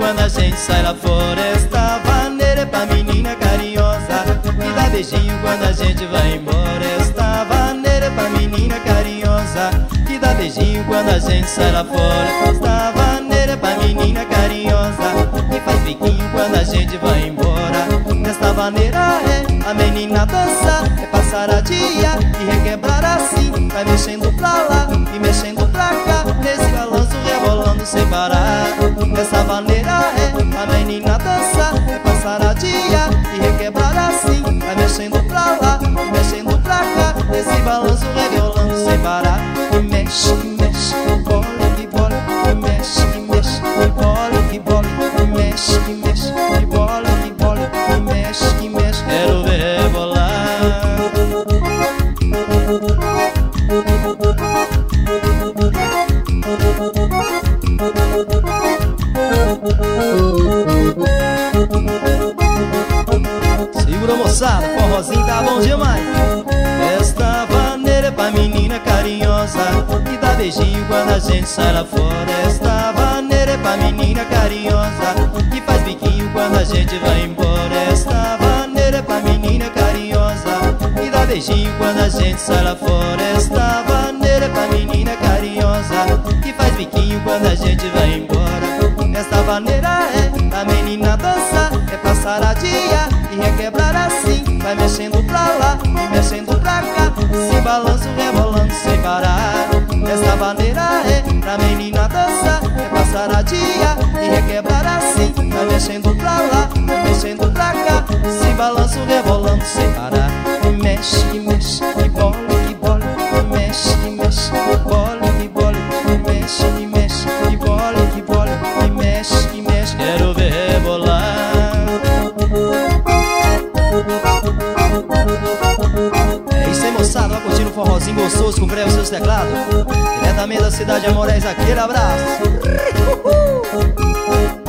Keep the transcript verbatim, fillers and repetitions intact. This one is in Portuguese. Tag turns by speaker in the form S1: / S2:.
S1: quando a gente sai lá fora. Esta vaneira é pra menina carinhosa que dá beijinho quando a gente vai embora. Esta vaneira é pra menina carinhosa que dá beijinho quando a gente sai lá fora. Esta vaneira é pra menina carinhosa que faz biquinho quando a gente vai embora. Esta vaneira é a menina dança, é passar a dia e requebrar assim. Vai mexendo pra lá e mexendo pra cá, nesse balanço rebolando sem parar. Essa vaneira é a menina dança, é passar a dia e requebrar assim. Vai mexendo pra lá e mexendo pra cá, nesse balanço rebolando sem parar. E mexe, e mexe, e bola, e bola, e mexe, e mexe, e bola, e bola, e mexe, e mexe, e bola, e bola, e mexe, e mexe. Quero ver rebolar. Segura, moçada, forrozinho tá bom demais. Esta vaneira é pra menina carinhosa que dá beijinho quando a gente sai lá fora. Esta vaneira é pra menina carinhosa que faz biquinho quando a gente vai embora. Esta vaneira é pra menina carinhosa que dá beijinho quando a gente sai lá fora. Esta vaneira é pra menina carinhosa que faz biquinho quando a gente vai embora. Esta vaneira é a menina dança, é passar a dia e requebrar assim. Vai mexendo pra lá e mexendo pra cá, se balanço rebolando sem parar. Esta vaneira é pra menina dança, é passar a dia e requebrar assim. Vai mexendo pra lá e mexendo pra cá, se balanço rebolando sem parar. E mexe, e mexe, e bola, e bola, e mexe, e mexe, e bola, e bola, e mexe, e mexe, e bola, e bola, e mexe, e mexe. Quero ver rebolar. É isso aí, moçada, vai curtindo um forrozinho gostoso com breve seus teclados. Diretamente da cidade de Amoréis, aquele abraço.